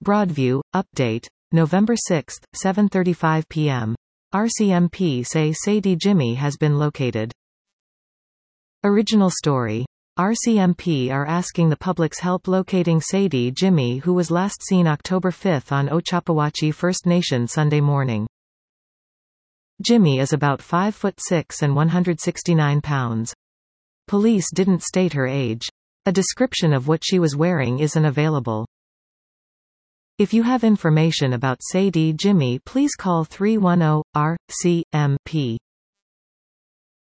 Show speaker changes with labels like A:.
A: Broadview, update. November 6, 7:35 p.m. RCMP say Sadie Jimmy has been located. Original story. RCMP are asking the public's help locating Sadie Jimmy, who was last seen October 5 on Ochapowachi First Nation Sunday morning. Jimmy is about 5'6" and 169 pounds. Police didn't state her age. A description of what she was wearing isn't available. If you have information about Sadie Jimmy, please call 310-RCMP.